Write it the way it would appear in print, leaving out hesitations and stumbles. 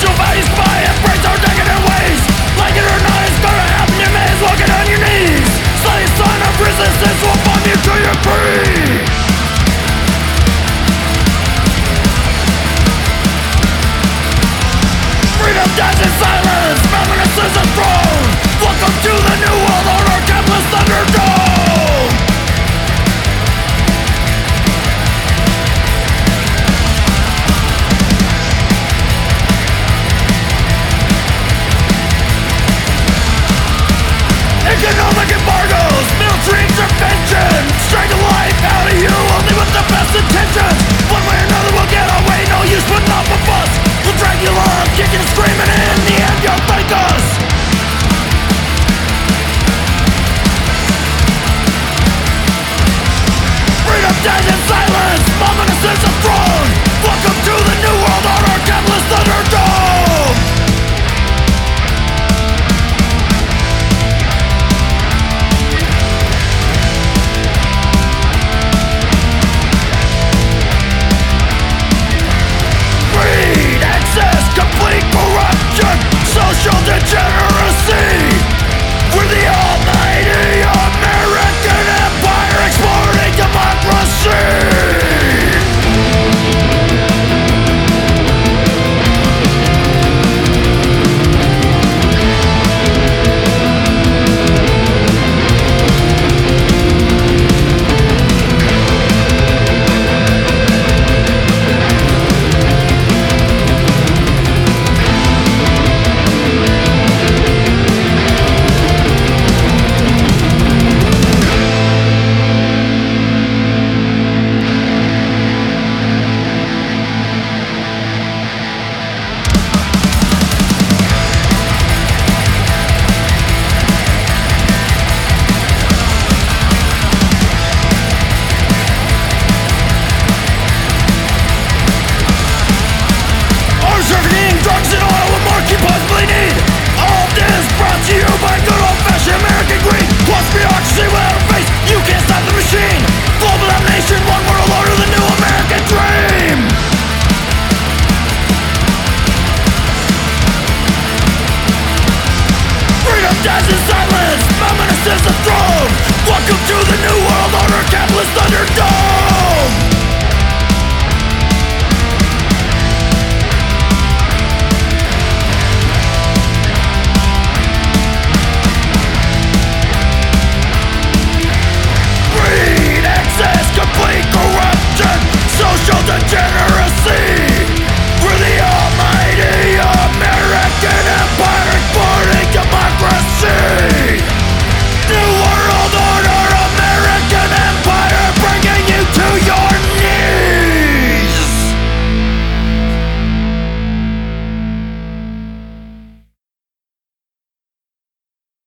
You'll face my embrace our decadent ways. Like it or not, it's gonna happen. You may as well get on your knees. Slightest sign of resistance will bomb you till you're free. Freedom dies in silence. Feminists is a throne.